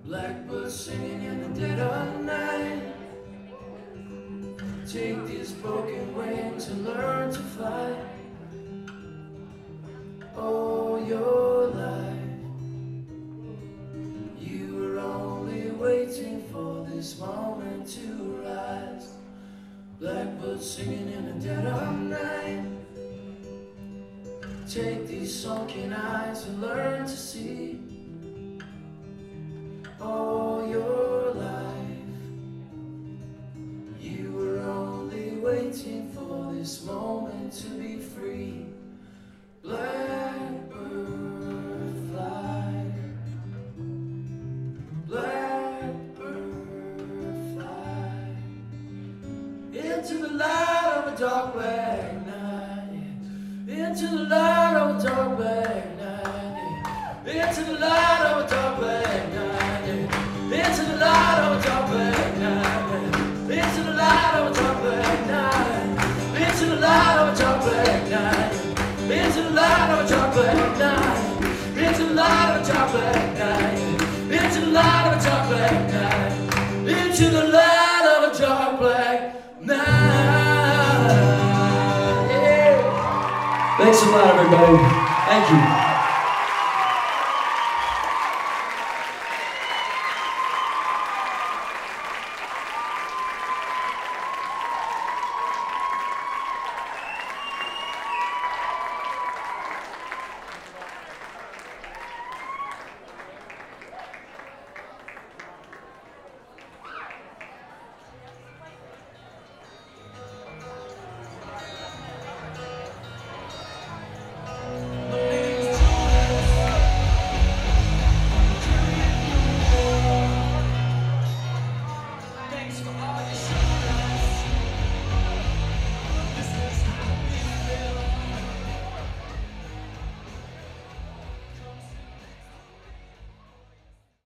Blackbird singing in the dead of night. Take these broken wings and learn to fly. All your life you were only waiting for this moment to rise. Blackbird singing in the dead of night. Take these sunken eyes and learn to see. All your life you were only waiting for this moment to be free. Blackbird fly, blackbird fly into the light of a dark black night, into the light of a dark black night, into the light of a dark black night, into the light of a dark black night, into the light of a dark black night, into the light of a dark black night, into the light of a dark black night, into the light of a dark black night, into the light of a dark black night, into the light of a dark black night. Yeah. Thanks a lot, everybody. Thank you.